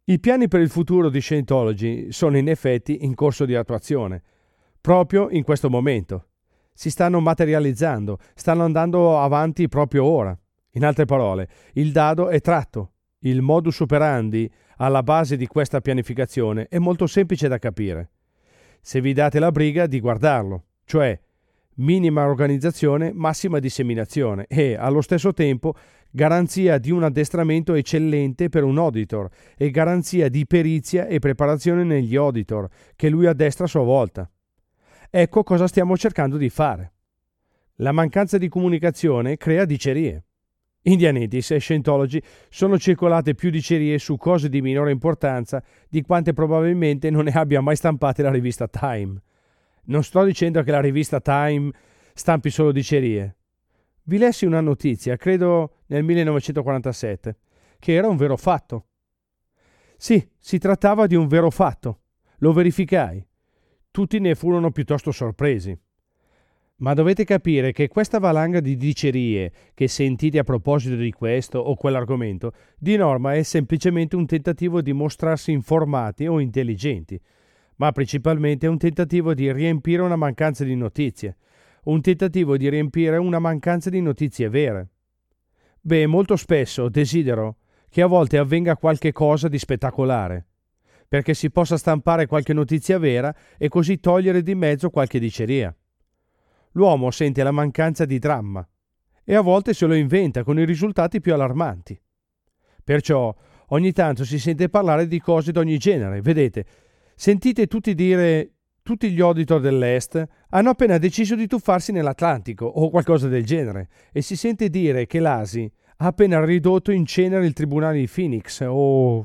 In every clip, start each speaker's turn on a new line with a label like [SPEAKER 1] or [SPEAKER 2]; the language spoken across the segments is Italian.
[SPEAKER 1] I piani per il futuro di Scientology sono in effetti in corso di attuazione, proprio in questo momento. Si stanno materializzando, stanno andando avanti proprio ora. In altre parole, il dado è tratto. Il modus operandi alla base di questa pianificazione è molto semplice da capire. Se vi date la briga di guardarlo, cioè minima organizzazione, massima disseminazione e, allo stesso tempo, garanzia di un addestramento eccellente per un auditor e garanzia di perizia e preparazione negli auditor, che lui addestra a sua volta. Ecco cosa stiamo cercando di fare. La mancanza di comunicazione crea dicerie. Indianitis e Scientology sono circolate più dicerie su cose di minore importanza di quante probabilmente non ne abbia mai stampate la rivista Time. Non sto dicendo che la rivista Time stampi solo dicerie. Vi lessi una notizia, credo nel 1947, che era un vero fatto. Sì, si trattava di un vero fatto. Lo verificai. Tutti ne furono piuttosto sorpresi. Ma dovete capire che questa valanga di dicerie che sentite a proposito di questo o quell'argomento, di norma è semplicemente un tentativo di mostrarsi informati o intelligenti, ma principalmente un tentativo di riempire una mancanza di notizie, un tentativo di riempire una mancanza di notizie vere. Beh, molto spesso desidero che a volte avvenga qualche cosa di spettacolare, perché si possa stampare qualche notizia vera e così togliere di mezzo qualche diceria. L'uomo sente la mancanza di dramma e a volte se lo inventa con i risultati più allarmanti. Perciò ogni tanto si sente parlare di cose d'ogni genere. Vedete, sentite tutti dire tutti gli auditor dell'Est hanno appena deciso di tuffarsi nell'Atlantico o qualcosa del genere e si sente dire che l'ASI ha appena ridotto in cenere il tribunale di Phoenix o...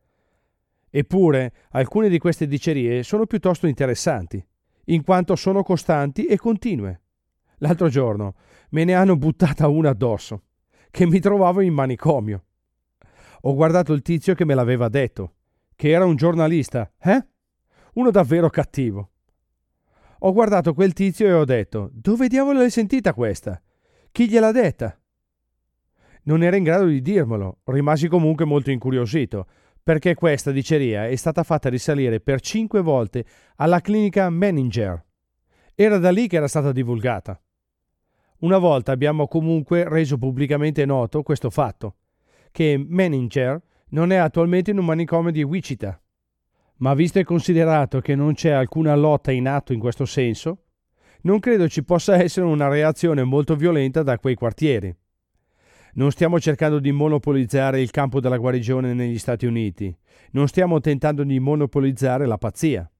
[SPEAKER 1] Eppure alcune di queste dicerie sono piuttosto interessanti, in quanto sono costanti e continue. L'altro giorno me ne hanno buttata una addosso, che mi trovavo in manicomio. Ho guardato il tizio che me l'aveva detto, che era un giornalista, uno davvero cattivo. Ho guardato quel tizio e ho detto, dove diavolo l'hai sentita questa? Chi gliel'ha detta? Non era in grado di dirmelo, rimasi comunque molto incuriosito, perché questa diceria è stata fatta risalire per 5 volte alla clinica Menninger. Era da lì che era stata divulgata. Una volta abbiamo comunque reso pubblicamente noto questo fatto, che Menninger non è attualmente in un manicomio di Wichita. Ma visto e considerato che non c'è alcuna lotta in atto in questo senso, non credo ci possa essere una reazione molto violenta da quei quartieri. Non stiamo cercando di monopolizzare il campo della guarigione negli Stati Uniti. Non stiamo tentando di monopolizzare la pazzia.